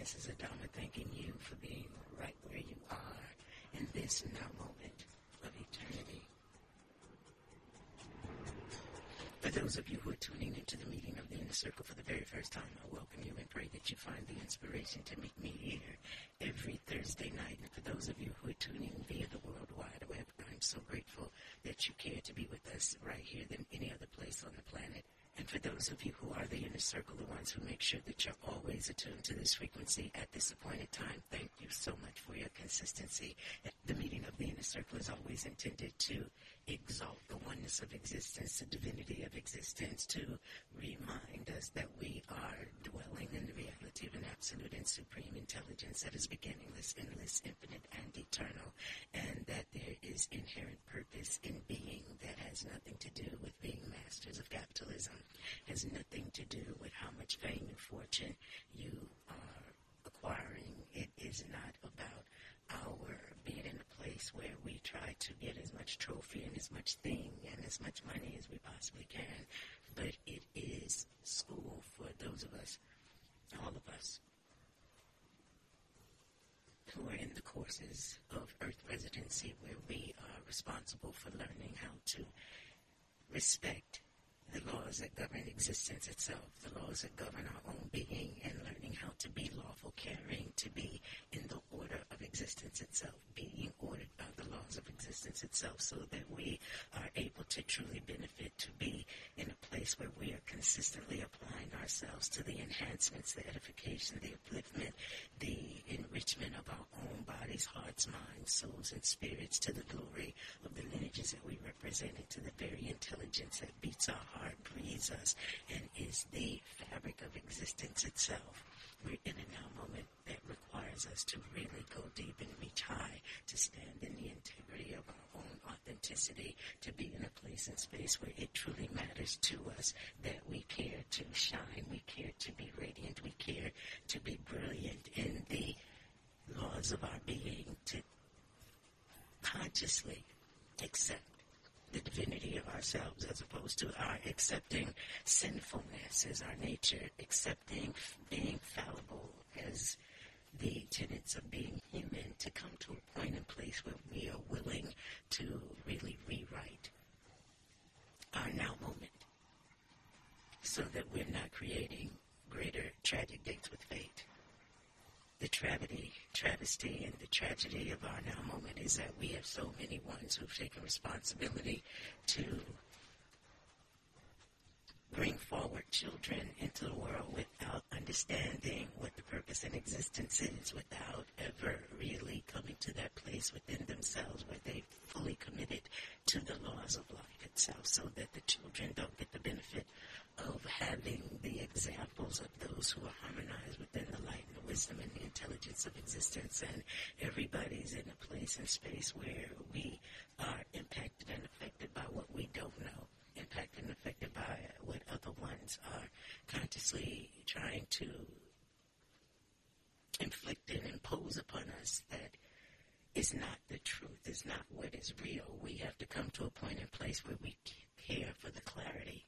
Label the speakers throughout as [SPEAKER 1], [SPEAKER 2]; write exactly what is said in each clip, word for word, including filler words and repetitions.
[SPEAKER 1] this is Adama thanking you for being right where you are in this now moment of eternity. For those of you who are tuning into the meeting of the Inner Circle for the very first time, I welcome you and pray that you find the inspiration to meet me here every Thursday night. And for those of you who are tuning via the World Wide Web, I'm so grateful that you care to be with us right here than any other place on the planet. And for those of you who are the Inner Circle, the ones who make sure that you're always attuned to this frequency at this appointed time, thank you so much for your consistency. The meeting of the Inner Circle is always intended to exalt the oneness of existence, the divinity of existence, to remind us that we are dwelling in the reality of an absolute and supreme intelligence that is beginningless, endless, infinite, and eternal, and that there is inherent purpose in being that has nothing to do with being masters of capitalism, has nothing to do with how much fame and fortune you are acquiring. It is not about our being in a place where we try to get as much trophy and as much thing and as much money as we possibly can, but it is school for those of us, all of us, who are in the courses of Earth residency, where we are responsible for learning how to respect the laws that govern existence itself, the laws that govern our own being, and learning how to be lawful, caring, to be in the order of existence itself, being ordered by the laws of existence itself, so that we are able to truly benefit, to be in a place where we are consistently applying ourselves to the enhancements, the edification, the upliftment, the enrichment of our own bodies, hearts, minds, souls, and spirits, to the glory of the lineages that we represent, and to the very intelligence that beats our heart, breathes us, and is the fabric of existence itself. We're in a now moment that requires us to really go deep and reach high, to stand in the integrity of our own authenticity, to be in a place and space where it truly matters to us that we care to shine, we care to be radiant, we care to be brilliant in the laws of our being, to consciously accept the divinity of ourselves, as opposed to our accepting sinfulness as our nature, accepting being fallible as the tenets of being human, to come to a point and place where we are willing to really rewrite our now moment, so that we're not creating greater tragic dates with fate. The travesty, travesty and the tragedy of our now moment is that we have so many ones who've taken responsibility to bring forward children into the world without understanding what the purpose in existence is, without ever really coming to that place within themselves where they fully committed to the laws of life itself, so that the children don't get the benefit of having the examples of those who are harmonized within the light and the wisdom and the intelligence of existence, and everybody's in a place and space where we are impacted and affected by what we don't know, impacted and affected by what other ones are consciously trying to inflict and impose upon us that is not the truth, is not what is real. We have to come to a point and place where we care for the clarity,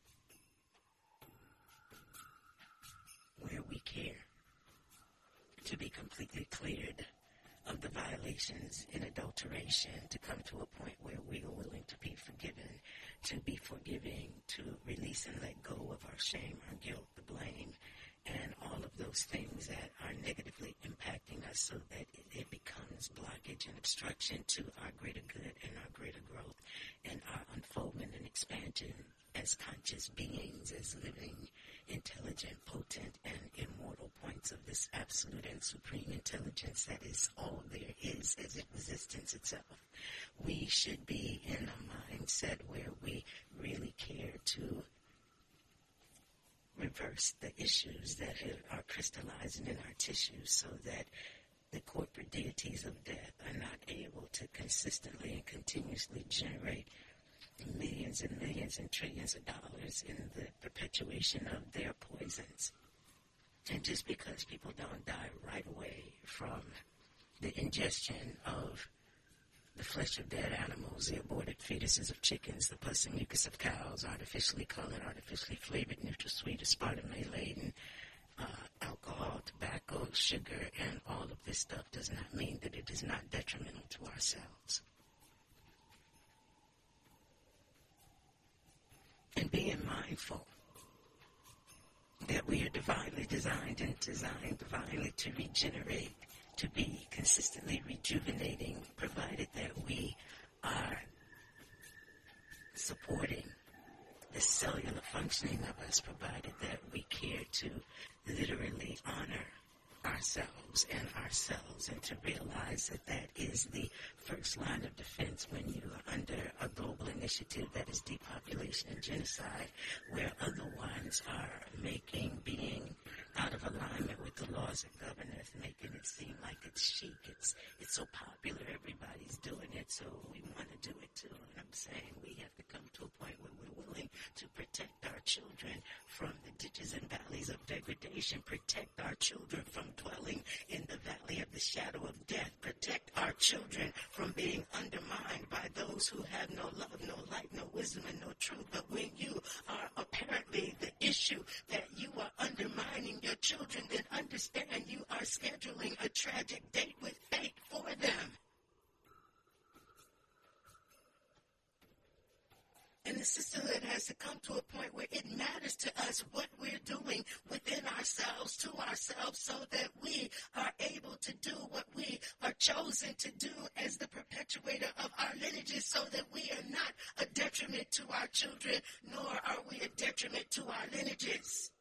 [SPEAKER 1] where we care to be completely cleared of the violations and adulteration, to come to a point where we are willing to be forgiven, to be forgiving, to release and let go of our shame, our guilt, the blame, and all of those things that are negatively impacting us, so that it, it becomes blockage and obstruction to our greater good and our greater growth and our unfoldment and expansion as conscious beings, as living, intelligent, potent, and immortal points of this absolute and supreme intelligence that is all there is as existence itself. We should be in a mindset where we really care to reverse the issues that are crystallizing in our tissues, so that the corporate deities of death are not able to consistently and continuously generate millions and millions and trillions of dollars in the perpetuation of their poisons. And just because people don't die right away from the ingestion of the flesh of dead animals, the aborted fetuses of chickens, the pus and mucus of cows, artificially colored, artificially flavored, neutral sweet, aspartame laden, uh, alcohol, tobacco, sugar, and all of this stuff does not mean that it is not detrimental to ourselves. And being mindful that we are divinely designed and designed divinely to regenerate, to be consistently rejuvenating, provided that we are supporting the cellular functioning of us, provided that we care to literally honor ourselves and ourselves, and to realize that that is the first line of defense when you are under a global initiative that is depopulation and genocide, where other ones are making being out of alignment with the laws that govern us, making it seem like it's chic, it's it's so popular, everybody's doing it, so we want to do it too. And I'm saying we have to come to a point where we're willing to protect our children from the ditches and valleys of degradation, protect our children from dwelling in the valley of the shadow of death, protect our children from being undermined by those who have no love, no light, no wisdom, and no truth. But when you are apparently the issue that you are undermining your children, then understand you are scheduling a tragic date with fate for them. And the sisterhood has to come to a point where it matters to us what we're doing within ourselves, to ourselves, so that we are able to do what we are chosen to do as the perpetuator of our lineages, so that we are not a detriment to our children, nor are we a detriment to our lineages.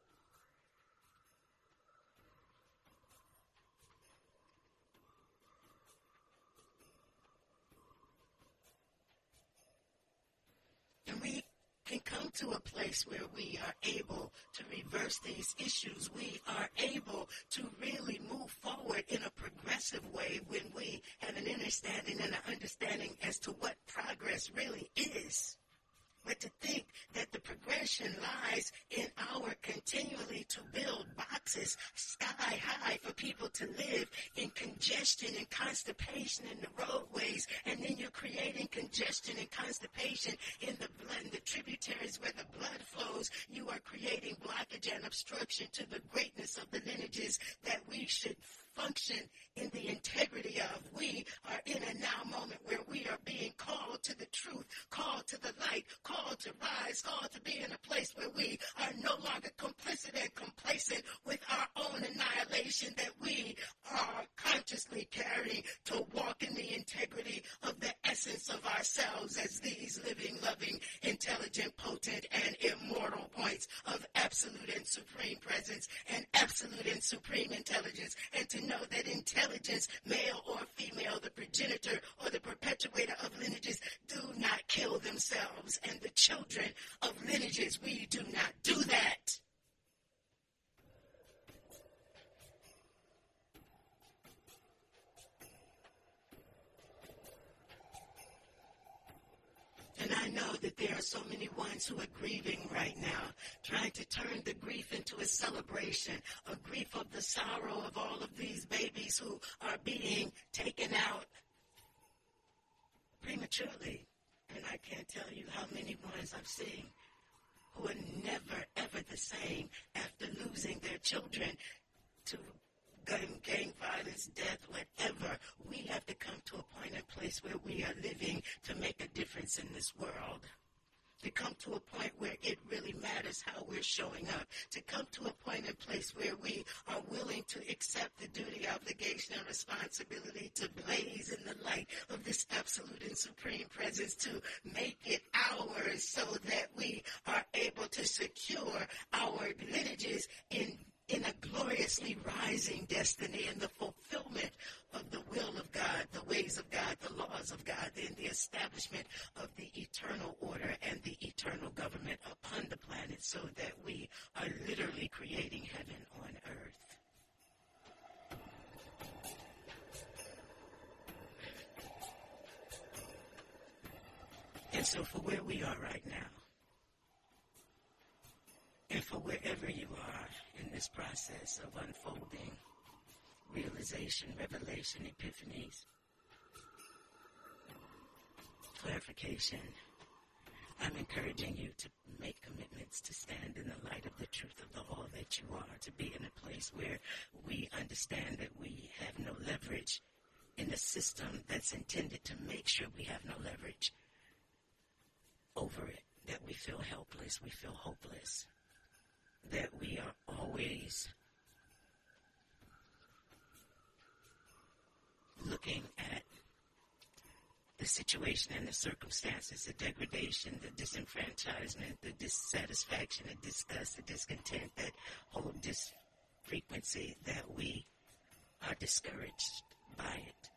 [SPEAKER 1] And we can come to a place where we are able to reverse these issues. We are able to really move forward in a progressive way when we have an understanding and an understanding as to what progress really is. But to think that the progression lies in our continually to build boxes sky high for people to live in congestion and constipation in the roadways, and then you're creating congestion and constipation in the blood, in the tributaries where the blood flows, you are creating blockage and obstruction to the greatness of the lineages that we should function in the integrity of. We are in a now moment where we are being called to the truth, called to the light, called to rise, called to be in a place where we are no longer complicit and complacent with our own annihilation that we are consciously carrying, to walk in the integrity of the essence of ourselves as these living, loving, intelligent, potent, and immortal points of absolute and supreme presence and absolute and supreme intelligence, and to know that intelligence, male or female, the progenitor or the perpetuator of lineages, do not kill themselves, and the children of lineages, we do not do that. And I know that there are so many ones who are grieving right now, trying to turn the grief into a celebration, a grief of the sorrow of all of these babies who are being taken out prematurely. And I can't tell you how many ones I've seen who are never, ever the same after losing their children to gun, gang violence, death, whatever. We have to come to a point and place where we are living to make a difference in this world. To come to a point where it really matters how we're showing up. To come to a point and place where we are willing to accept the duty, obligation, and responsibility to blaze in the light of this absolute and supreme presence, to make it ours so that we are able to secure our lineages in in a gloriously rising destiny, and the fulfillment of the will of God, the ways of God, the laws of God, and the establishment of the eternal order and the eternal government upon the planet, so that we are literally creating heaven on earth. And so for where we are right now, and for wherever you are in this process of unfolding, realization, revelation, epiphanies, clarification, I'm encouraging you to make commitments to stand in the light of the truth of the all that you are, to be in a place where we understand that we have no leverage in a system that's intended to make sure we have no leverage over it, that we feel helpless, we feel hopeless, that we are always looking at the situation and the circumstances, the degradation, the disenfranchisement, the dissatisfaction, the disgust, the discontent that hold this frequency, that we are discouraged by it.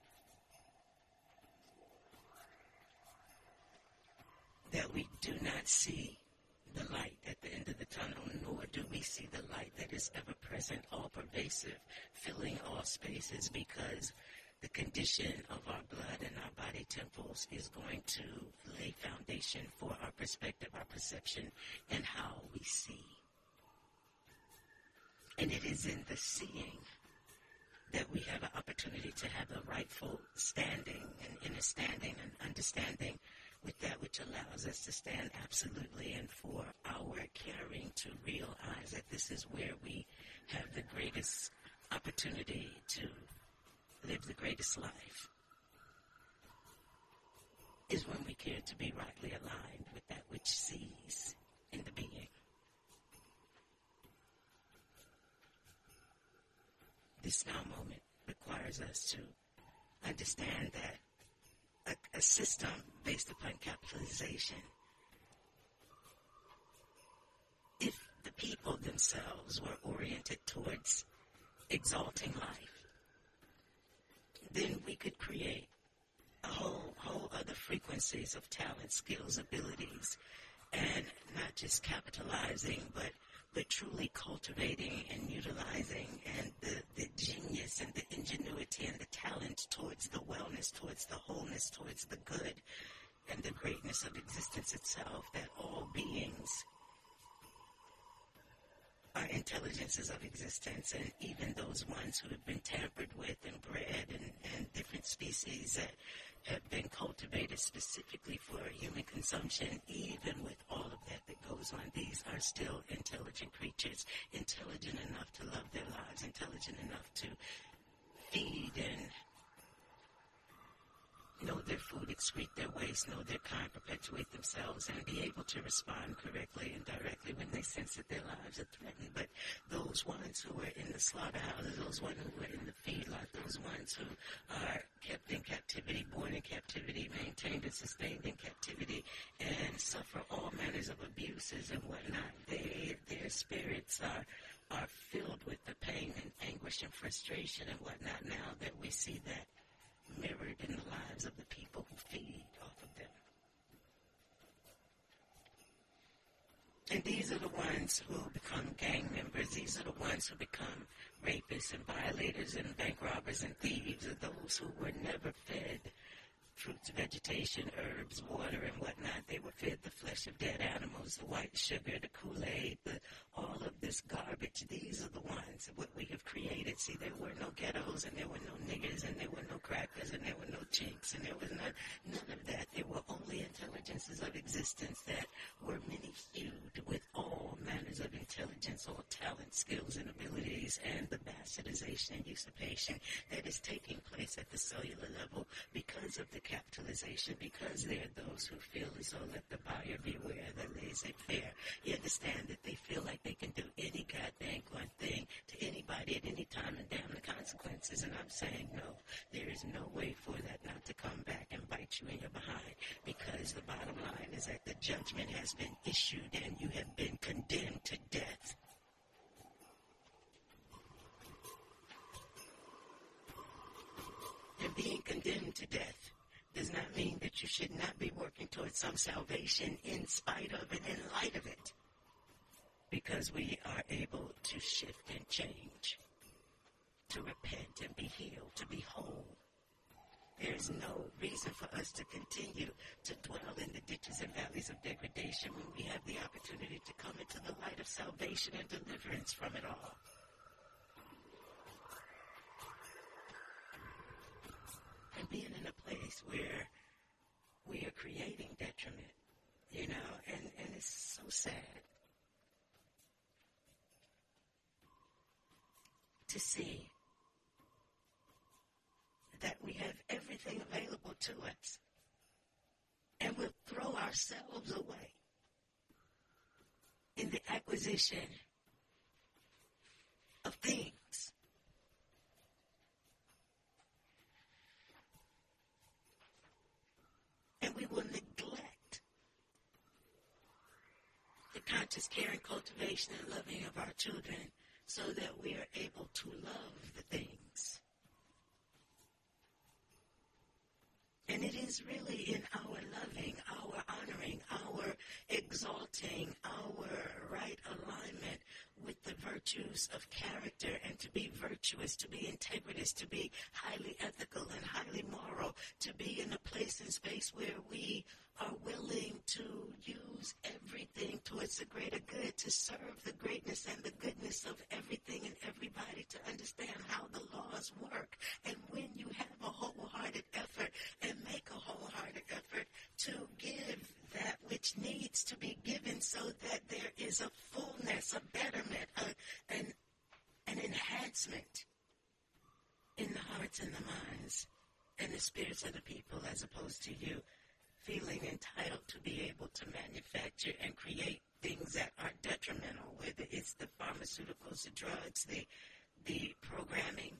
[SPEAKER 1] That we do not see the light at the end of the tunnel, nor do we see the light that is ever present, all pervasive, filling all spaces, because the condition of our blood and our body temples is going to lay foundation for our perspective, our perception, and how we see. And it is in the seeing that we have an opportunity to have a rightful standing and inner standing and understanding with that which allows us to stand absolutely, and for our caring to realize that this is where we have the greatest opportunity to live the greatest life, is when we care to be rightly aligned with that which sees in the being. This now moment requires us to understand that a, a system based upon capitalization, if the people themselves were oriented towards exalting life, then we could create a whole, whole other frequencies of talent, skills, abilities, and not just capitalizing, but but truly cultivating and utilizing and the, the genius and the ingenuity and the talent towards the wellness, towards the wholeness, towards the good and the greatness of existence itself, that all beings are intelligences of existence, and even those ones who have been tampered with and bred and, and different species that have been cultivated specifically for human consumption, even with all of that that goes on, these are still intelligent creatures, intelligent enough to love their lives, intelligent enough to feed and know their food, excrete their waste, know their kind, perpetuate themselves, and be able to respond correctly and directly when they sense that their lives are threatened. But those ones who are in the slaughterhouses, those ones who are in the feedlot, those ones who are kept in captivity, born in captivity, maintained and sustained in captivity, and suffer all manners of abuses and whatnot, they, their spirits are are filled with the pain and anguish and frustration and whatnot, now that we see that mirrored in the lives of the people who feed off of them. And these are the ones who become gang members. These are the ones who become rapists and violators and bank robbers and thieves, are those who were never fed fruits, vegetation, herbs, water, and whatnot. They were fed the flesh of dead animals, the white sugar, the Kool-Aid, the, all of this garbage. These are the ones, what we have created. See, there were no ghettos, and there were no niggers, and there were no crackers, and there were no chinks, and there was none, none of that. There were only intelligences of existence that were many-hued with all manners of intelligence, all talent, skills, and abilities, and the bastardization and usurpation that is taking place at the cellular level because of the capitalization, because there are those who feel as though let the buyer beware, the laissez-faire. You understand that they feel like they can do any goddamn one thing to anybody at any time and damn the consequences. And I'm saying no, there is no way for that not to come back and bite you in your behind, because the bottom line is that the judgment has been issued and you have been condemned to death. And being condemned to death does not mean that you should not be working towards some salvation in spite of and in light of it, because we are able to shift and change, to repent and be healed, to be whole. There is no reason for us to continue to dwell in the ditches and valleys of degradation when we have the opportunity to come into the light of salvation and deliverance from it all. And being in a place where we are creating detriment, you know, sad to see that we have everything available to us and we'll throw ourselves away in the acquisition of things. And we will neglect the conscious care and cultivation and loving of our children so that we are able to love the things. And it is really in our loving, our honoring, our exalting, our right alignment with the virtues of character, and to be virtuous, to be integritous, to be highly ethical and highly moral, to be in a place and space where we are willing to use everything towards the greater good, to serve the greatness and the goodness of everything and everybody, to understand how the laws work. And when you have a wholehearted effort and make a wholehearted effort to give that which needs to be given so that there is a fullness, a betterment, a, an, an enhancement in the hearts and the minds and the spirits of the people, as opposed to you feeling entitled to be able to manufacture and create things that are detrimental, whether it's the pharmaceuticals, the drugs, the, the programming.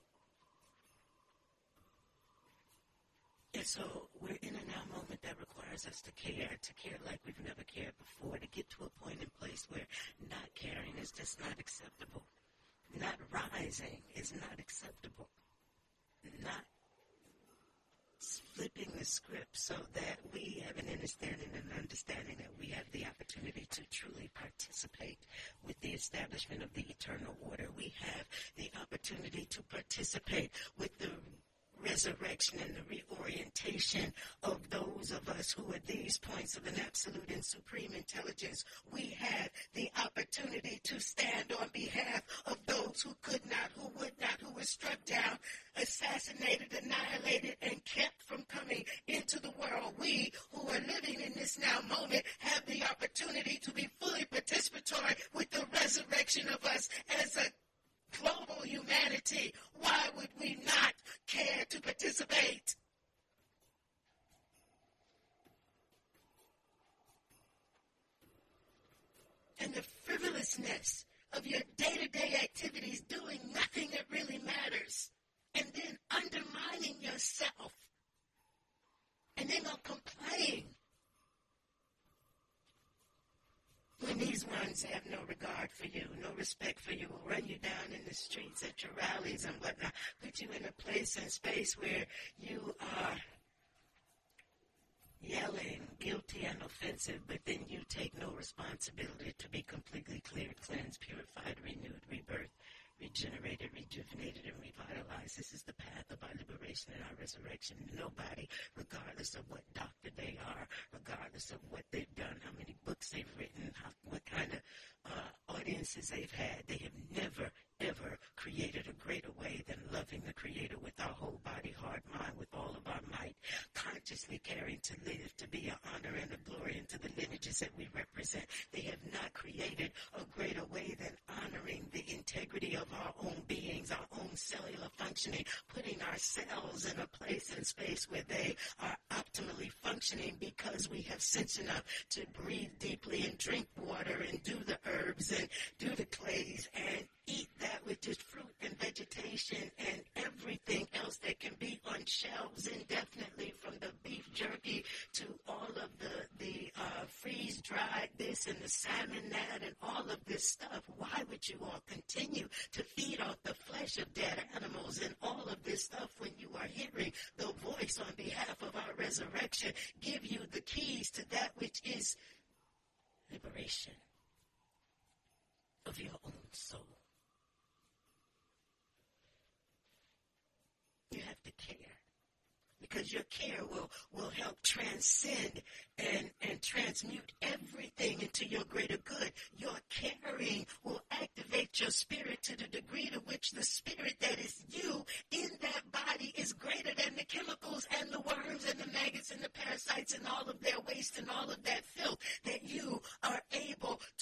[SPEAKER 1] And so we're in a now moment that requires us to care, to care like we've never cared before, to get to a point in place where not caring is just not acceptable. Not rising is not acceptable. Not flipping the script so that we have an understanding and understanding that we have the opportunity to truly participate with the establishment of the eternal order. We have the opportunity to participate with the resurrection and the reorientation of those of us who are these points of an absolute and supreme intelligence. We have the opportunity to stand on behalf of those who could not, who would not, who were struck down, assassinated, annihilated, and kept from coming into the world. We who are living in this now moment have the opportunity to be fully participatory with the resurrection of us as a global humanity. Why would we not care to participate? And the frivolousness of your day-to-day activities, doing nothing that really matters, and then undermining yourself, and then I'll complain when these ones have no regard for you, no respect for you, will run you down in the streets at your rallies and whatnot, put you in a place and space where you are yelling, guilty and offensive, but then you take no responsibility to be completely cleared, cleansed, purified, renewed, rebirthed, regenerated, rejuvenated, and revitalized. This is the path of our liberation and our resurrection. Nobody, regardless of what doctor they are, regardless of what they've done, how many books they've written, how, what kind of uh, audiences they've had, they have never, ever created a greater way than loving the Creator with our whole body, heart, mind, with all of our might, consciously caring to live, to be an honor and a glory into the lineages that we represent. They have not created a greater way than honoring the integrity of our own beings, our own cellular functioning, putting ourselves in a place and space where they are optimally functioning because we have sense enough to breathe deeply and drink water and do the herbs and do the clays and eat that which is fruit and vegetation and everything else that can be on shelves indefinitely, from the beef jerky to all of the, the uh, freeze-dried this and the salmon that and all of this stuff. Why would you all continue to feed off the flesh of dead animals and all of this stuff when you are hearing the voice on behalf of our resurrection give you the keys to that which is liberation of your own soul? You have to care, because your care will, will help transcend and, and transmute everything into your greater good. Your caring will activate your spirit to the degree to which the spirit that is you in that body is greater than the chemicals and the worms and the maggots and the parasites and all of their waste and all of that filth, that you are able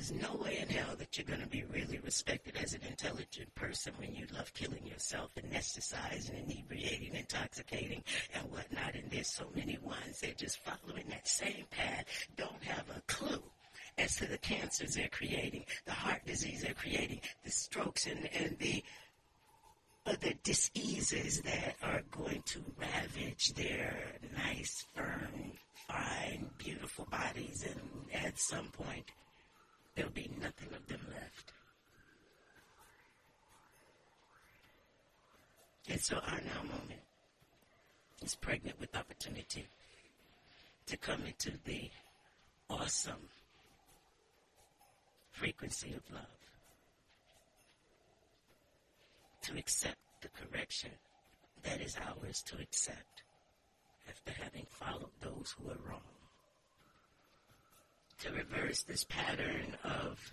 [SPEAKER 1] there's no way in hell that you're going to be really respected as an intelligent person when you love killing yourself, anesthetizing, inebriating, intoxicating, and whatnot. And there's so many ones that just following that same path don't have a clue as to the cancers they're creating, the heart disease they're creating, the strokes and, and the other diseases that are going to ravage their nice, firm, fine, beautiful bodies, and at some point, there'll be nothing of them left. And so our now moment is pregnant with opportunity to come into the awesome frequency of love, to accept the correction that is ours to accept after having followed those who are wrong, to reverse this pattern of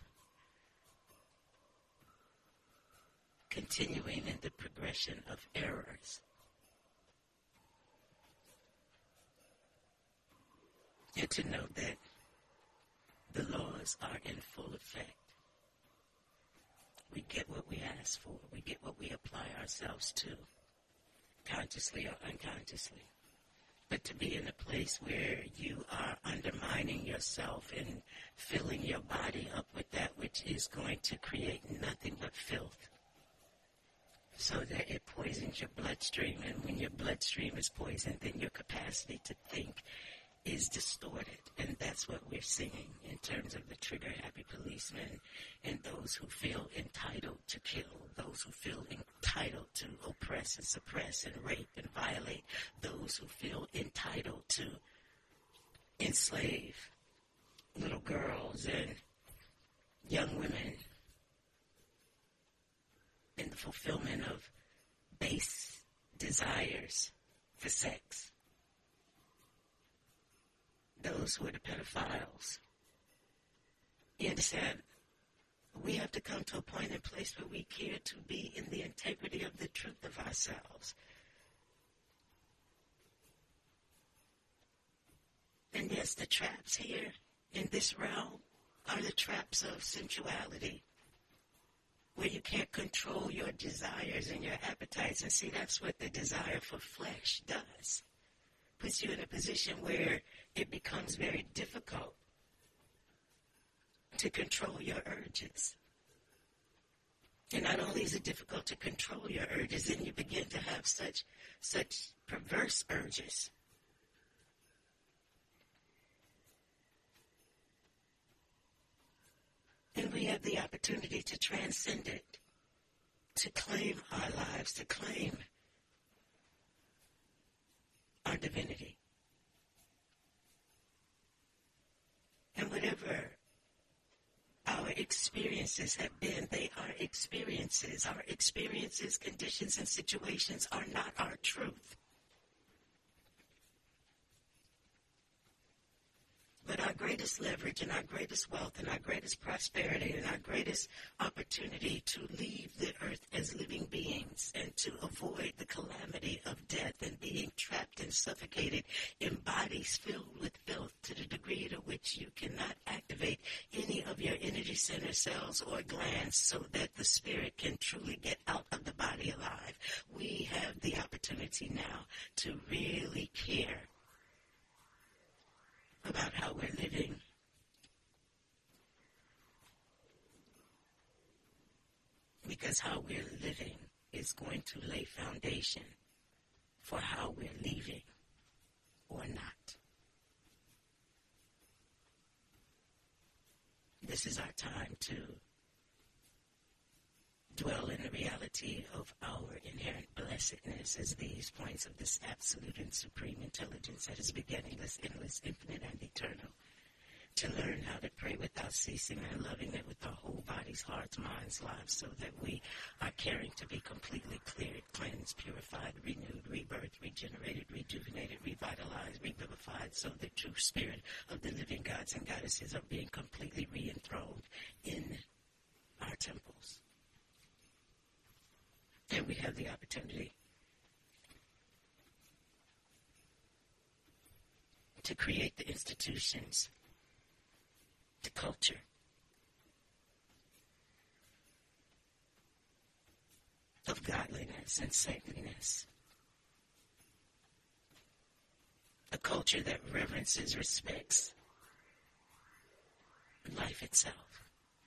[SPEAKER 1] continuing in the progression of errors, and to know that the laws are in full effect. We get what we ask for. We get what we apply ourselves to, consciously or unconsciously. But to be in a place where you are undermining yourself and filling your body up with that which is going to create nothing but filth, so that it poisons your bloodstream. And when your bloodstream is poisoned, then your capacity to think is distorted. And that's what we're seeing in terms of the trigger-happy policemen and those who feel entitled to kill, those who feel entitled to oppress and suppress and rape and violate, those who feel entitled to enslave little girls and young women in the fulfillment of base desires for sex. Those who are the pedophiles. You understand? We have to come to a point and place where we care to be in the integrity of the truth of ourselves. And yes, the traps here in this realm are the traps of sensuality, where you can't control your desires and your appetites. And see, that's what the desire for flesh does. Puts you in a position where it becomes very difficult to control your urges. And not only is it difficult to control your urges, then you begin to have such such perverse urges. And we have the opportunity to transcend it, to claim our lives, to claim our divinity. And whatever our experiences have been, they are experiences. Our experiences, conditions, and situations are not our truth. But our greatest leverage and our greatest wealth and our greatest prosperity and our greatest opportunity to leave the earth as living beings and to avoid the calamity of death and being trapped and suffocated in bodies filled with filth to the degree to which you cannot activate any of your energy center cells or glands so that the spirit can truly get out of the body alive. We have the opportunity now to really care about how we're living. Because how we're living is going to lay foundation for how we're leaving or not. This is our time to dwell in the reality of our inherent blessedness as these points of this absolute and supreme intelligence that is beginningless, endless, infinite, and eternal. To learn how to pray without ceasing and loving it with our whole bodies, hearts, minds, lives, so that we are caring to be completely cleared, cleansed, purified, renewed, rebirthed, regenerated, rejuvenated, revitalized, revivified, so the true spirit of the living gods and goddesses are being completely re-enthroned in our temples. And we have the opportunity to create the institutions, the culture, of godliness and saintliness. A culture that reverences, respects life itself.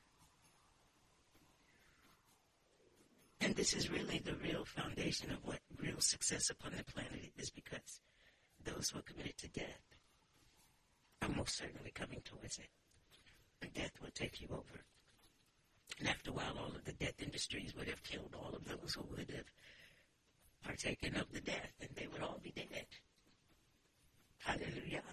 [SPEAKER 1] And this is really the real foundation of what real success upon the planet is, because those who are committed to death are most certainly coming towards it. And death will take you over. And after a while, all of the death industries would have killed all of those who would have partaken of the death, and they would all be dead. Hallelujah.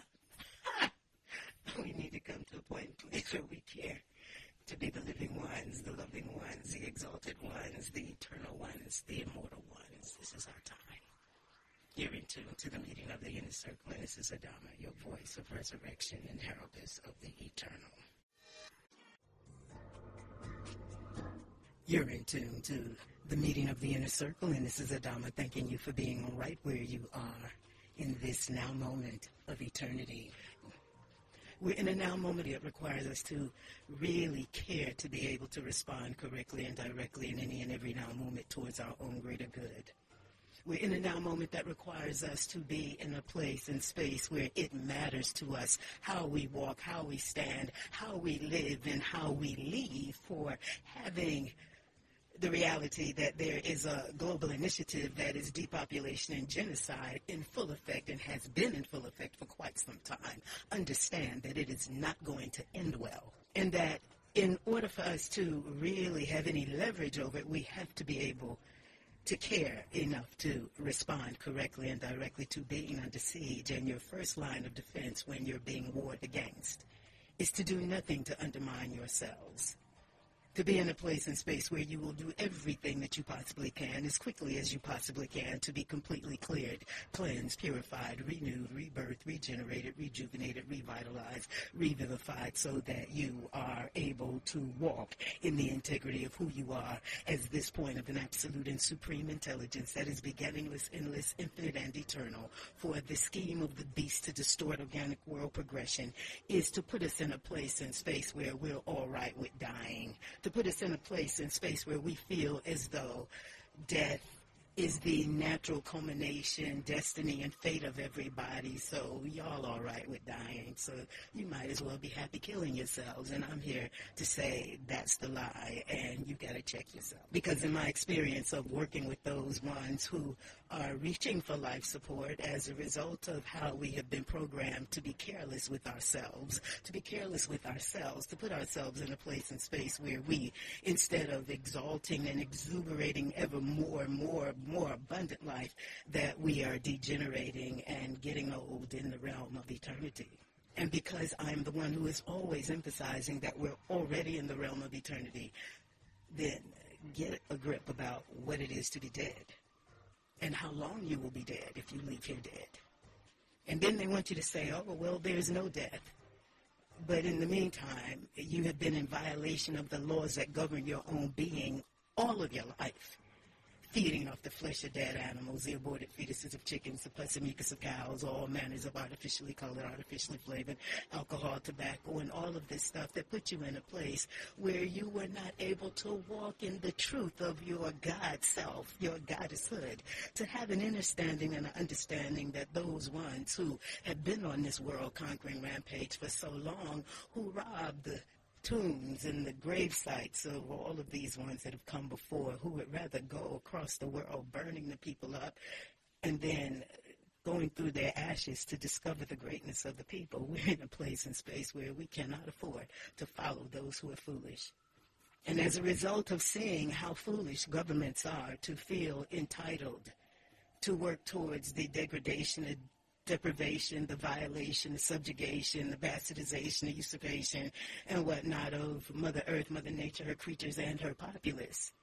[SPEAKER 1] We need to come to a point in place where we care to be the living ones, the loving ones, the exalted ones, the eternal ones, the immortal ones. This is our time. You're in tune to the meeting of the inner circle, and this is Adama, your voice of resurrection and heraldess of the eternal. You're in tune to the meeting of the inner circle, and this is Adama thanking you for being right where you are in this now moment of eternity. We're in a now moment that requires us to really care to be able to respond correctly and directly in any and every now moment towards our own greater good. We're in a now moment that requires us to be in a place and space where it matters to us how we walk, how we stand, how we live, and how we leave, for having the reality that there is a global initiative that is depopulation and genocide in full effect and has been in full effect for quite some time. Understand that it is not going to end well, and that in order for us to really have any leverage over it, we have to be able to care enough to respond correctly and directly to being under siege. And your first line of defense when you're being warred against is to do nothing to undermine yourselves. To be in a place and space where you will do everything that you possibly can, as quickly as you possibly can, to be completely cleared, cleansed, purified, renewed, rebirthed, regenerated, rejuvenated, revitalized, revivified, so that you are able to walk in the integrity of who you are as this point of an absolute and supreme intelligence that is beginningless, endless, infinite, and eternal. For the scheme of the beast to distort organic world progression is to put us in a place and space where we're all right with dying, to put us in a place and space where we feel as though death is the natural culmination, destiny, and fate of everybody. So y'all all right with dying. So you might as well be happy killing yourselves. And I'm here to say that's the lie, and you got to check yourself. Because in my experience of working with those ones who are reaching for life support as a result of how we have been programmed to be careless with ourselves, to be careless with ourselves, to put ourselves in a place and space where we, instead of exalting and exuberating ever more and more, more abundant life, that we are degenerating and getting old in the realm of eternity. And because I'm the one who is always emphasizing that we're already in the realm of eternity, then get a grip about what it is to be dead and how long you will be dead if you leave here dead. And then they want you to say, oh, well, there's no death. But in the meantime, you have been in violation of the laws that govern your own being all of your life. Feeding off the flesh of dead animals, the aborted fetuses of chickens, the pus and mucus of cows, all manners of artificially colored, artificially flavored alcohol, tobacco, and all of this stuff that put you in a place where you were not able to walk in the truth of your God self, your goddesshood, to have an understanding and an understanding that those ones who have been on this world conquering rampage for so long, who robbed the tombs and the grave sites of all of these ones that have come before, who would rather go across the world burning the people up and then going through their ashes to discover the greatness of the people. We're in a place and space where we cannot afford to follow those who are foolish. And as a result of seeing how foolish governments are to feel entitled to work towards the degradation and deprivation, the violation, the subjugation, the bastardization, the usurpation, and whatnot of Mother Earth, Mother Nature, her creatures, and her populace,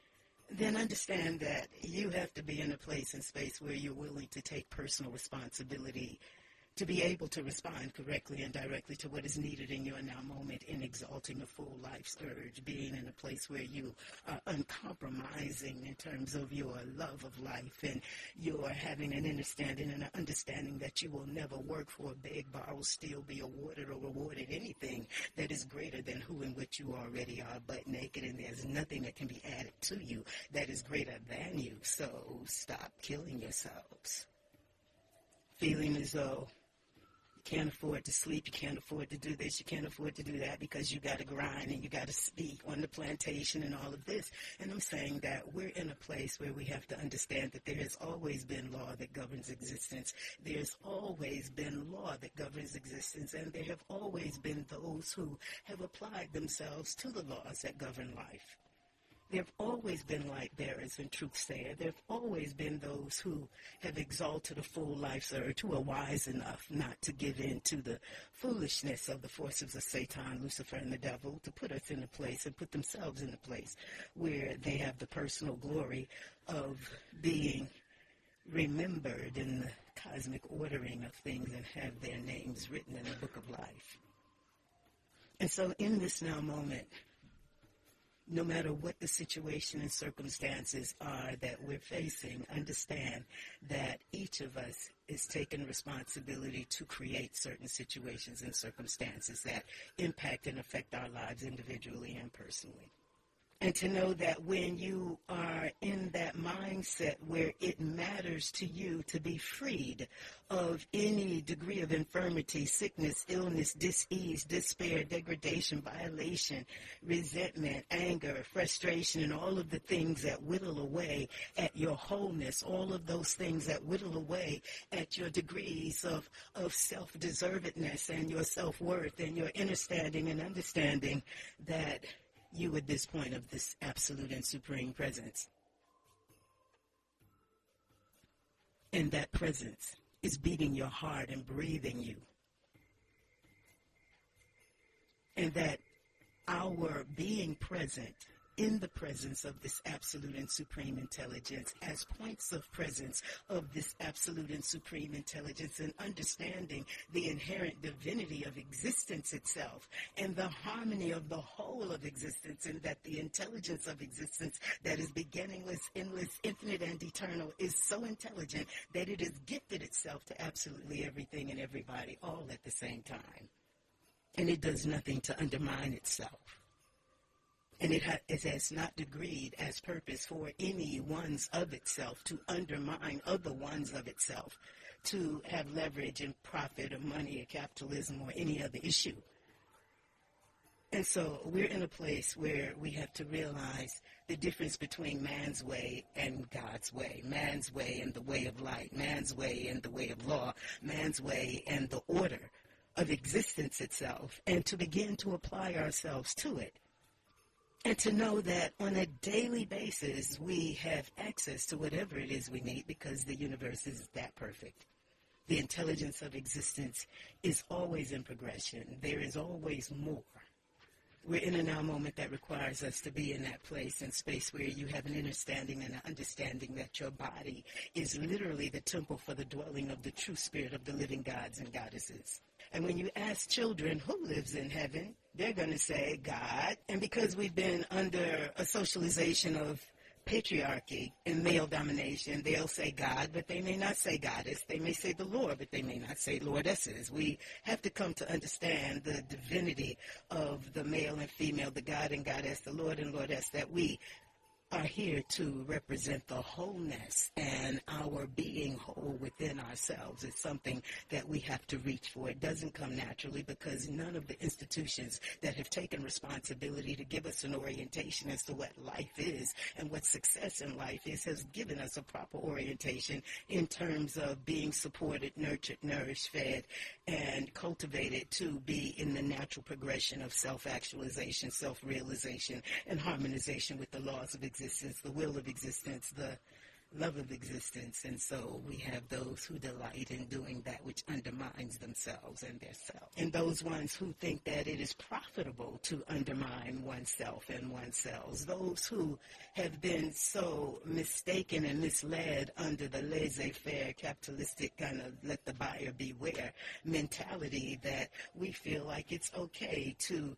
[SPEAKER 1] then understand that you have to be in a place and space where you're willing to take personal responsibility to be able to respond correctly and directly to what is needed in your now moment in exalting a full life's urge, being in a place where you are uncompromising in terms of your love of life, and you're having an understanding and an understanding that you will never work for, beg, borrow, steal, be awarded or rewarded anything that is greater than who and what you already are, butt naked, and there's nothing that can be added to you that is greater than you. So stop killing yourselves, feeling as though you can't afford to sleep, you can't afford to do this, you can't afford to do that because you got to grind and you got to speak on the plantation and all of this. And I'm saying that we're in a place where we have to understand that there has always been law that governs existence. There's always been law that governs existence, and there have always been those who have applied themselves to the laws that govern life. There have always been light bearers and truthsayers. There have always been those who have exalted a full life's urge, who are wise enough not to give in to the foolishness of the forces of Satan, Lucifer, and the devil, to put us in a place and put themselves in a place where they have the personal glory of being remembered in the cosmic ordering of things and have their names written in the book of life. And so in this now moment, no matter what the situation and circumstances are that we're facing, understand that each of us is taking responsibility to create certain situations and circumstances that impact and affect our lives individually and personally. And to know that when you are in that mindset where it matters to you to be freed of any degree of infirmity, sickness, illness, dis-ease, despair, degradation, violation, resentment, anger, frustration, and all of the things that whittle away at your wholeness, all of those things that whittle away at your degrees of, of self-deservedness and your self-worth and your understanding and understanding that you at this point of this absolute and supreme presence. And that presence is beating your heart and breathing you. And that our being present in the presence of this absolute and supreme intelligence, as points of presence of this absolute and supreme intelligence, and understanding the inherent divinity of existence itself and the harmony of the whole of existence, and that the intelligence of existence that is beginningless, endless, infinite, and eternal is so intelligent that it has gifted itself to absolutely everything and everybody all at the same time. And it does nothing to undermine itself. And it, ha- it has not decreed as purpose for any ones of itself to undermine other ones of itself, to have leverage and profit or money or capitalism or any other issue. And so we're in a place where we have to realize the difference between man's way and God's way, man's way and the way of light, man's way and the way of law, man's way and the order of existence itself, and to begin to apply ourselves to it. And to know that on a daily basis, we have access to whatever it is we need because the universe is that perfect. The intelligence of existence is always in progression. There is always more. We're in a now moment that requires us to be in that place and space where you have an understanding and an understanding that your body is literally the temple for the dwelling of the true spirit of the living gods and goddesses. And when you ask children who lives in heaven, they're going to say God. And because we've been under a socialization of patriarchy and male domination, they'll say God, but they may not say goddess. They may say the Lord, but they may not say lordesses. We have to come to understand the divinity of the male and female, the God and goddess, the Lord and lordess, that we are here to represent the wholeness, and our being whole within ourselves is something that we have to reach for. It doesn't come naturally because none of the institutions that have taken responsibility to give us an orientation as to what life is and what success in life is has given us a proper orientation in terms of being supported, nurtured, nourished, fed, and cultivated to be in the natural progression of self-actualization, self-realization, and harmonization with the laws of existence, the will of existence, the love of existence. And so we have those who delight in doing that which undermines themselves and their self. And those ones who think that it is profitable to undermine oneself and oneself. Those who have been so mistaken and misled under the laissez-faire capitalistic kind of let the buyer beware mentality that we feel like it's okay to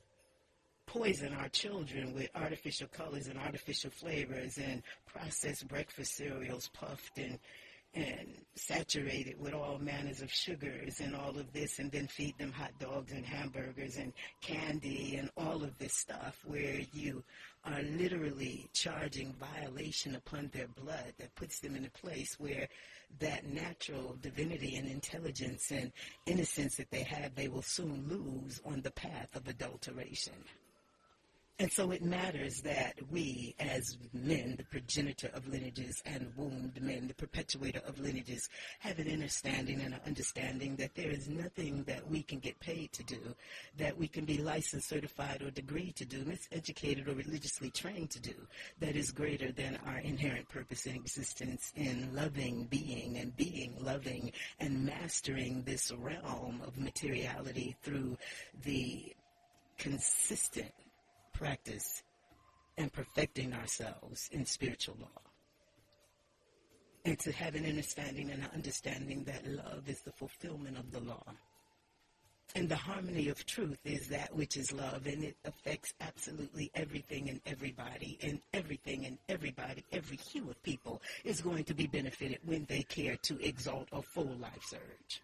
[SPEAKER 1] poison our children with artificial colors and artificial flavors and processed breakfast cereals puffed and and saturated with all manners of sugars and all of this, and then feed them hot dogs and hamburgers and candy and all of this stuff, where you are literally charging violation upon their blood that puts them in a place where that natural divinity and intelligence and innocence that they have, they will soon lose on the path of adulteration. And so it matters that we, as men, the progenitor of lineages, and wombed men, the perpetuator of lineages, have an understanding and an understanding that there is nothing that we can get paid to do, that we can be licensed, certified, or degreed to do, miseducated, or religiously trained to do, that is greater than our inherent purpose in existence in loving being and being loving and mastering this realm of materiality through the consistent practice and perfecting ourselves in spiritual law. And to have an understanding and an understanding that love is the fulfillment of the law. And the harmony of truth is that which is love, and it affects absolutely everything and everybody, and everything and everybody, every hue of people is going to be benefited when they care to exalt a full life surge.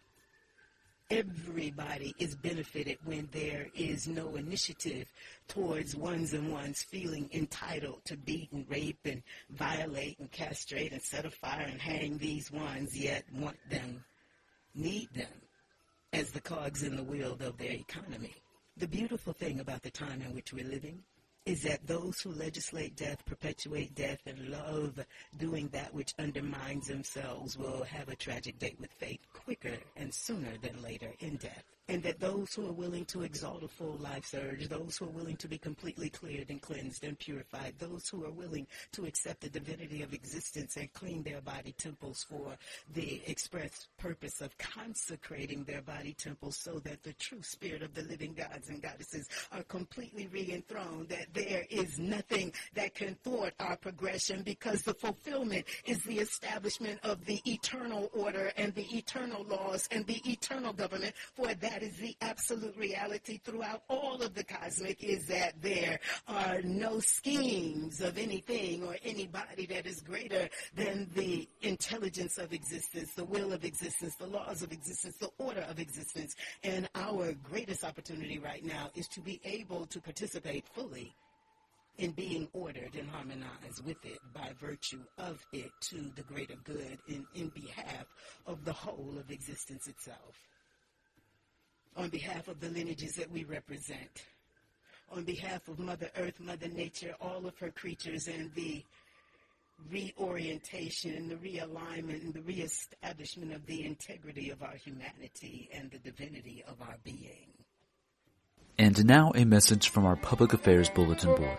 [SPEAKER 1] Everybody is benefited when there is no initiative towards ones and ones feeling entitled to beat and rape and violate and castrate and set afire and hang these ones, yet want them, need them as the cogs in the wheel of their economy. The beautiful thing about the time in which we're living is that those who legislate death, perpetuate death, and love doing that which undermines themselves will have a tragic date with fate quicker and sooner than later in death. And that those who are willing to exalt a full life surge, those who are willing to be completely cleared and cleansed and purified, those who are willing to accept the divinity of existence and clean their body temples for the express purpose of consecrating their body temples so that the true spirit of the living gods and goddesses are completely re-enthroned, that there is nothing that can thwart our progression, because the fulfillment is the establishment of the eternal order and the eternal laws and the eternal government, for that is the absolute reality throughout all of the cosmic, is that there are no schemes of anything or anybody that is greater than the intelligence of existence, the will of existence, the laws of existence, the order of existence. And our greatest opportunity right now is to be able to participate fully in being ordered and harmonized with it by virtue of it to the greater good in, in behalf of the whole of existence itself. On behalf of the lineages that we represent, on behalf of Mother Earth, Mother Nature, all of her creatures, and the reorientation and the realignment and the reestablishment of the integrity of our humanity and the divinity of our being.
[SPEAKER 2] And now a message from our Public Affairs Bulletin Board.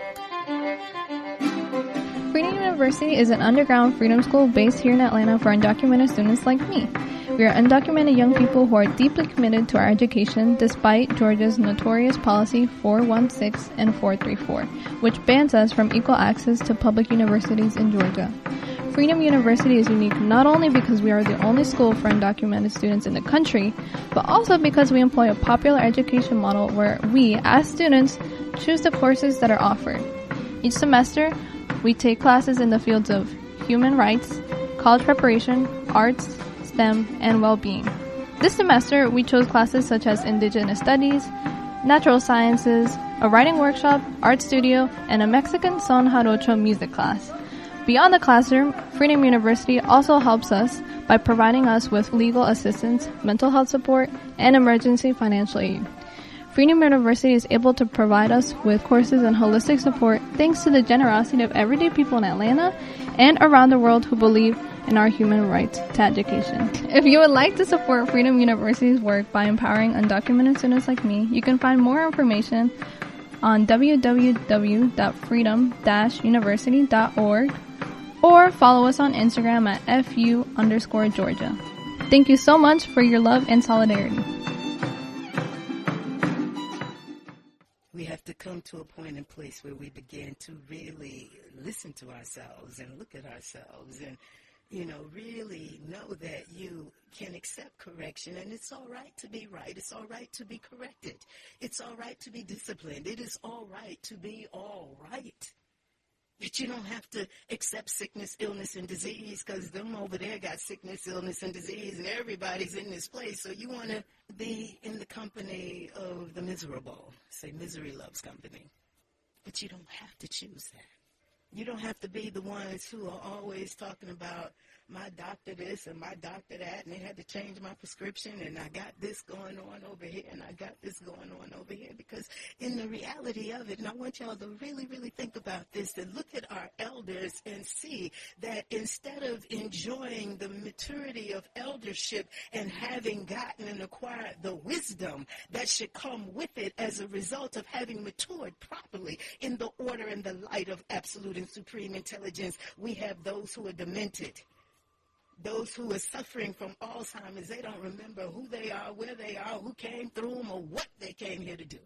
[SPEAKER 3] Freedom University is an underground freedom school based here in Atlanta for undocumented students like me. We are undocumented young people who are deeply committed to our education despite Georgia's notorious policy four one six and four three four, which bans us from equal access to public universities in Georgia. Freedom University is unique not only because we are the only school for undocumented students in the country, but also because we employ a popular education model where we, as students, choose the courses that are offered. Each semester, we take classes in the fields of human rights, college preparation, arts, STEM, and well-being. This semester, we chose classes such as Indigenous Studies, Natural Sciences, a writing workshop, art studio, and a Mexican son jarocho music class. Beyond the classroom, Freedom University also helps us by providing us with legal assistance, mental health support, and emergency financial aid. Freedom University is able to provide us with courses and holistic support thanks to the generosity of everyday people in Atlanta and around the world who believe in our human rights to education. If you would like to support Freedom University's work by empowering undocumented students like me, you can find more information on w w w dot freedom dash university dot org or follow us on Instagram at fu underscore Georgia. Thank you so much for your love and solidarity.
[SPEAKER 1] We have to come to a point and place where we begin to really listen to ourselves and look at ourselves and, you know, really know that you can accept correction, and it's all right to be right. It's all right to be corrected. It's all right to be disciplined. It is all right to be all right. But you don't have to accept sickness, illness, and disease, because them over there got sickness, illness, and disease, and everybody's in this place. So you want to be in the company of the miserable. Say misery loves company. But you don't have to choose that. You don't have to be the ones who are always talking about my doctor this and my doctor that, and they had to change my prescription, and I got this going on over here, and I got this going on over here. Because in the reality of it, and I want y'all to really, really think about this, and look at our elders and see that instead of enjoying the maturity of eldership and having gotten and acquired the wisdom that should come with it as a result of having matured properly in the order and the light of absolute and supreme intelligence, we have those who are demented. Those who are suffering from Alzheimer's, they don't remember who they are, where they are, who came through them, or what they came here to do.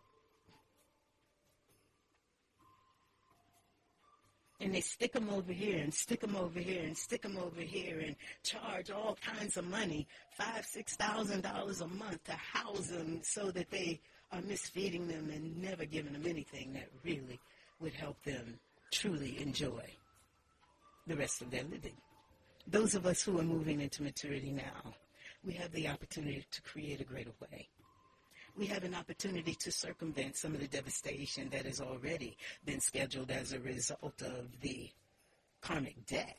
[SPEAKER 1] And they stick them over here and stick them over here and stick them over here and charge all kinds of money, five, six thousand dollars a month to house them, so that they are misfeeding them and never giving them anything that really would help them truly enjoy the rest of their living. Those of us who are moving into maturity now, we have the opportunity to create a greater way. We have an opportunity to circumvent some of the devastation that has already been scheduled as a result of the karmic debt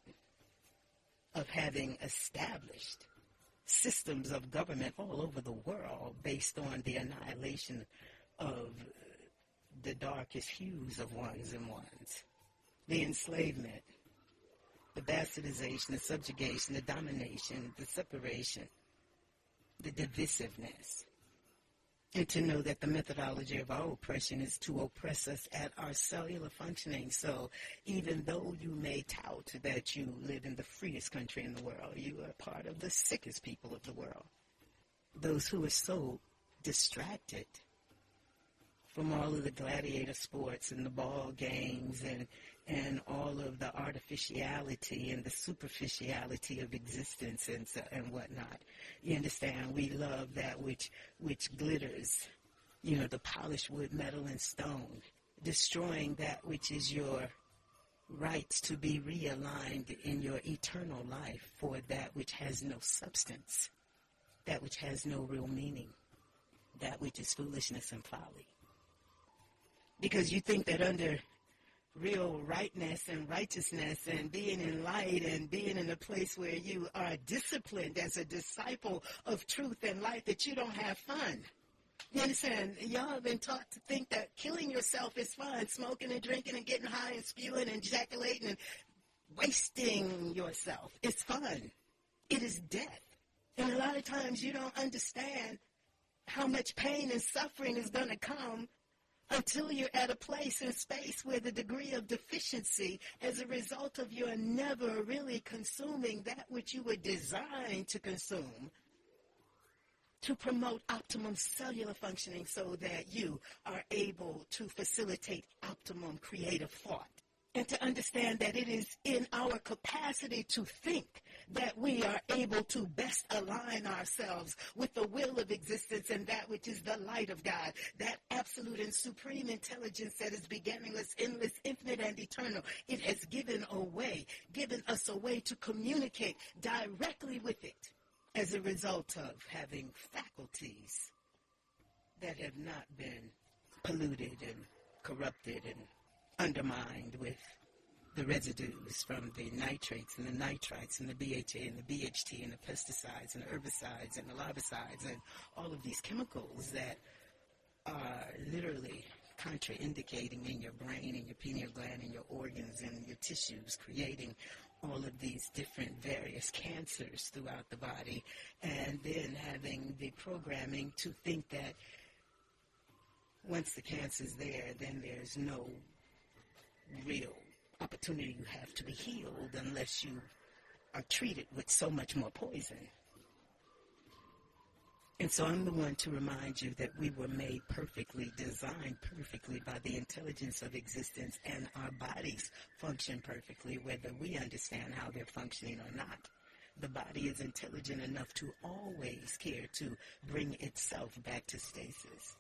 [SPEAKER 1] of having established systems of government all over the world based on the annihilation of the darkest hues of ones and ones. The enslavement, the bastardization, the subjugation, the domination, the separation, the divisiveness. And to know that the methodology of our oppression is to oppress us at our cellular functioning. So even though you may tout that you live in the freest country in the world, you are part of the sickest people of the world. Those who are so distracted from all of the gladiator sports and the ball games and and all of the artificiality and the superficiality of existence and so, and whatnot. You understand? We love that which which glitters, you know, the polished wood, metal, and stone, destroying that which is your rights to be realigned in your eternal life for that which has no substance, that which has no real meaning, that which is foolishness and folly. Because you think that under real rightness and righteousness and being in light and being in a place where you are disciplined as a disciple of truth and light, that you don't have fun. You understand? Y'all have been taught to think that killing yourself is fun, smoking and drinking and getting high and spewing and ejaculating and wasting yourself. It's fun. It is death. And a lot of times you don't understand how much pain and suffering is going to come until you're at a place and space where the degree of deficiency as a result of your never really consuming that which you were designed to consume to promote optimum cellular functioning so that you are able to facilitate optimum creative thought. And to understand that it is in our capacity to think that we are able to best align ourselves with the will of existence and that which is the light of God, that absolute and supreme intelligence that is beginningless, endless, infinite, and eternal. It has given a way, given us a way to communicate directly with it as a result of having faculties that have not been polluted and corrupted and undermined with the residues from the nitrates and the nitrites and the B H A and the B H T and the pesticides and the herbicides and the larvicides and all of these chemicals that are literally contraindicating in your brain and your pineal gland and your organs and your tissues, creating all of these different various cancers throughout the body, and then having the programming to think that once the cancer's there, then there's no real opportunity you have to be healed unless you are treated with so much more poison. And so I'm the one to remind you that we were made perfectly, designed perfectly by the intelligence of existence, and our bodies function perfectly, whether we understand how they're functioning or not. The body is intelligent enough to always care to bring itself back to stasis.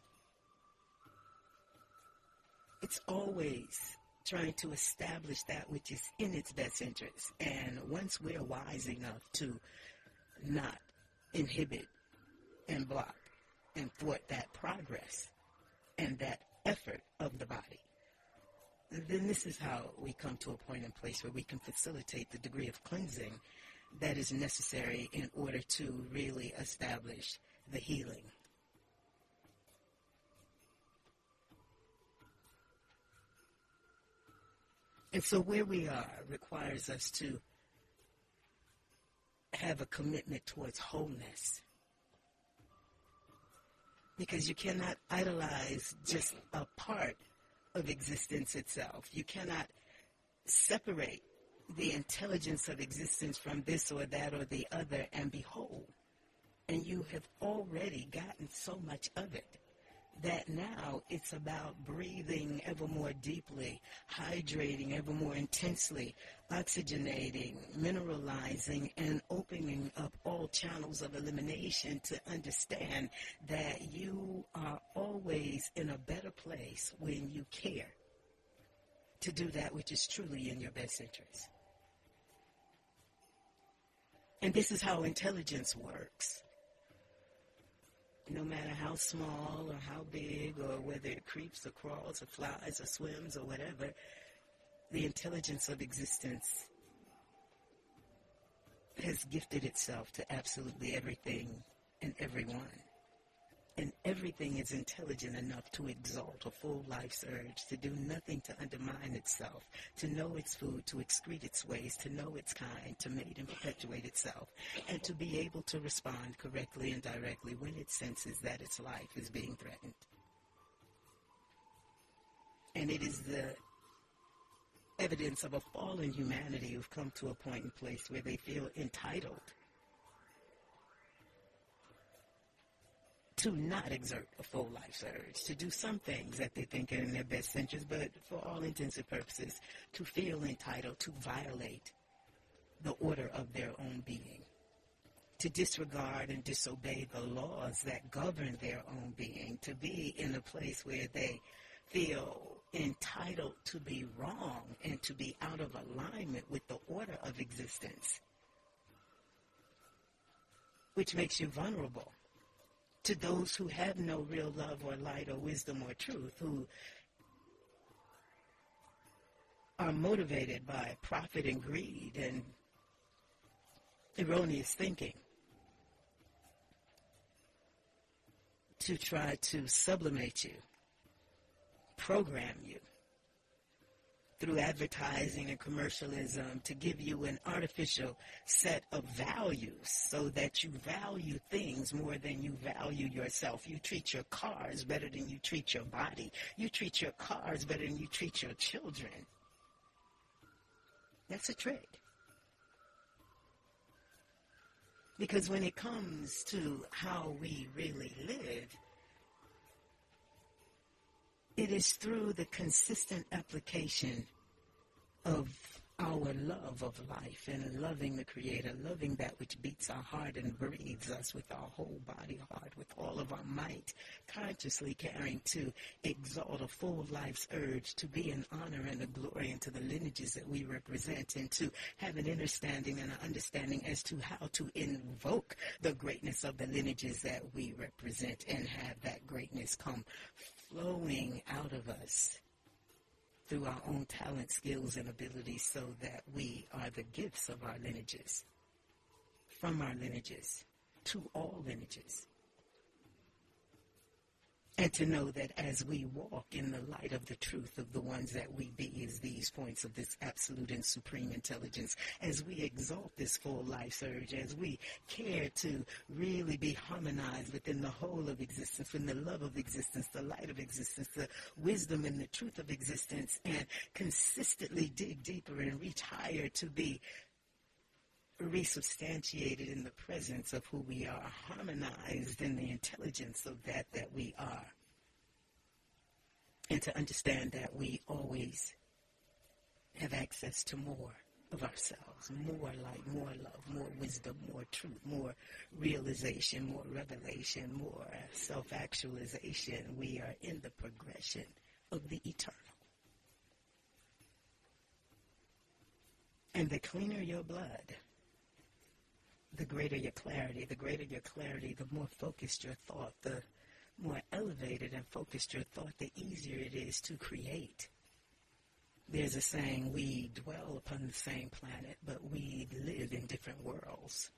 [SPEAKER 1] It's always trying to establish that which is in its best interest. And once we're wise enough to not inhibit and block and thwart that progress and that effort of the body, then this is how we come to a point in place where we can facilitate the degree of cleansing that is necessary in order to really establish the healing. And so where we are requires us to have a commitment towards wholeness. Because you cannot idolize just a part of existence itself. You cannot separate the intelligence of existence from this or that or the other and be whole. And you have already gotten so much of it that now it's about breathing ever more deeply, hydrating ever more intensely, oxygenating, mineralizing, and opening up all channels of elimination to understand that you are always in a better place when you care to do that which is truly in your best interest. And this is how intelligence works. No matter how small or how big or whether it creeps or crawls or flies or swims or whatever, the intelligence of existence has gifted itself to absolutely everything and everyone. And everything is intelligent enough to exalt a full life's urge, to do nothing to undermine itself, to know its food, to excrete its ways, to know its kind, to mate and perpetuate itself, and to be able to respond correctly and directly when it senses that its life is being threatened. And it is the evidence of a fallen humanity who've come to a point and place where they feel entitled to not exert a full life's urge, to do some things that they think are in their best interest, but for all intents and purposes, to feel entitled to violate the order of their own being, to disregard and disobey the laws that govern their own being, to be in a place where they feel entitled to be wrong and to be out of alignment with the order of existence, which makes you vulnerable to those who have no real love or light or wisdom or truth, who are motivated by profit and greed and erroneous thinking to try to sublimate you, program you through advertising and commercialism to give you an artificial set of values so that you value things more than you value yourself. You treat your cars better than you treat your body. You treat your cars better than you treat your children. That's a trick. Because when it comes to how we really live, it is through the consistent application of our love of life and loving the Creator, loving that which beats our heart and breathes us with our whole body heart, with all of our might, consciously caring to exalt a full life's urge to be an honor and a glory into the lineages that we represent, and to have an understanding and an understanding as to how to invoke the greatness of the lineages that we represent and have that greatness come flowing out of us through our own talent, skills, and abilities, so that we are the gifts of our lineages, from our lineages, to all lineages. And to know that as we walk in the light of the truth of the ones that we be as these points of this absolute and supreme intelligence, as we exalt this full life surge, as we care to really be harmonized within the whole of existence, in the love of existence, the light of existence, the wisdom and the truth of existence, and consistently dig deeper and reach higher to be resubstantiated in the presence of who we are, harmonized in the intelligence of that that we are. And to understand that we always have access to more of ourselves, more light, more love, more wisdom, more truth, more realization, more revelation, more self-actualization. We are in the progression of the eternal. And the cleaner your blood, the greater your clarity. The greater your clarity, the more focused your thought, the more elevated and focused your thought, the easier it is to create. There's a saying, we dwell upon the same planet, but we live in different worlds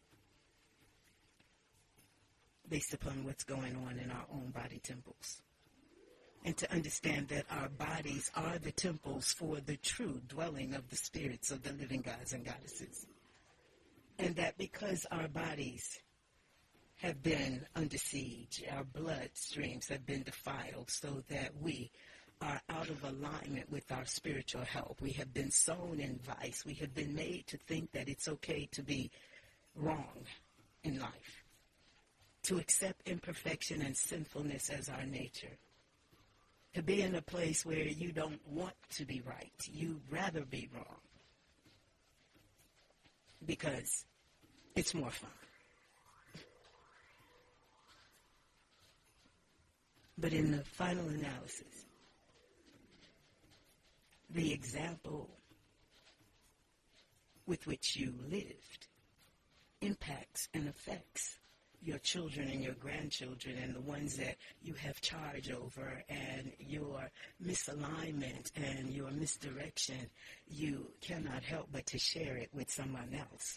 [SPEAKER 1] based upon what's going on in our own body temples. And to understand that our bodies are the temples for the true dwelling of the spirits of the living gods and goddesses. And that because our bodies have been under siege, our blood streams have been defiled so that we are out of alignment with our spiritual health. We have been sown in vice. We have been made to think that it's okay to be wrong in life, to accept imperfection and sinfulness as our nature, to be in a place where you don't want to be right. You'd rather be wrong, because it's more fun. But in the final analysis, the example with which you lived impacts and affects your children and your grandchildren and the ones that you have charge over, and your misalignment and your misdirection, you cannot help but to share it with someone else.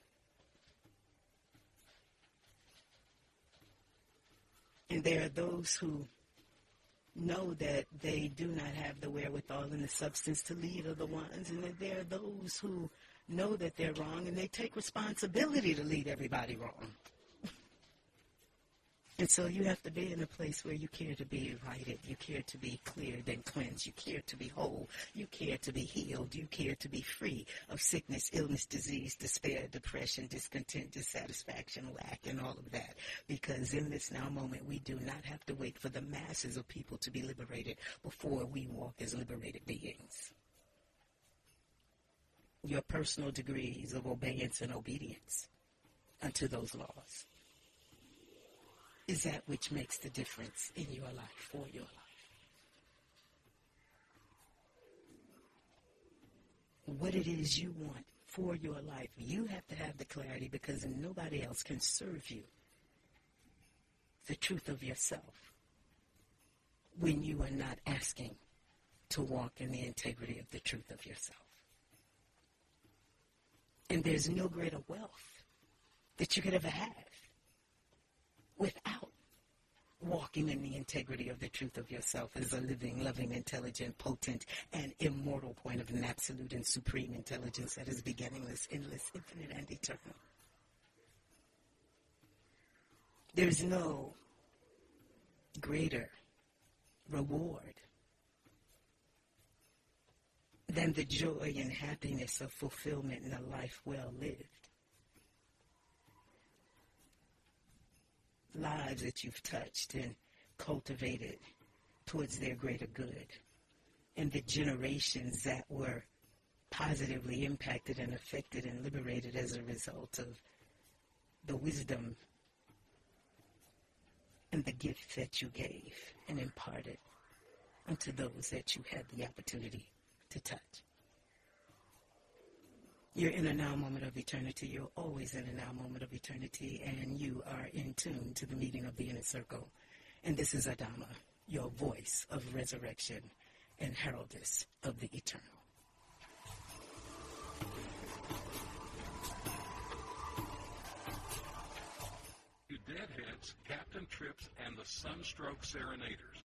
[SPEAKER 1] And there are those who know that they do not have the wherewithal and the substance to lead other ones, and that there are those who know that they're wrong and they take responsibility to lead everybody wrong. And so you have to be in a place where you care to be righted, you care to be cleared and cleansed, you care to be whole, you care to be healed, you care to be free of sickness, illness, disease, despair, depression, discontent, dissatisfaction, lack, and all of that. Because in this now moment, we do not have to wait for the masses of people to be liberated before we walk as liberated beings. Your personal degrees of obedience and obedience unto those laws is that which makes the difference in your life, for your life. What it is you want for your life, you have to have the clarity, because nobody else can serve you the truth of yourself when you are not asking to walk in the integrity of the truth of yourself. And there's no greater wealth that you could ever have without walking in the integrity of the truth of yourself as a living, loving, intelligent, potent, and immortal point of an absolute and supreme intelligence that is beginningless, endless, infinite, and eternal. There's no greater reward than the joy and happiness of fulfillment in a life well lived. Lives that you've touched and cultivated towards their greater good, and the generations that were positively impacted and affected and liberated as a result of the wisdom and the gift that you gave and imparted unto those that you had the opportunity to touch. You're in a now moment of eternity. You're always in a now moment of eternity, and you are in tune to the meeting of the inner circle. And this is Adama, your voice of resurrection and heraldess of the eternal.
[SPEAKER 4] You deadheads, Captain Trips, and the the Sunstroke Serenaders.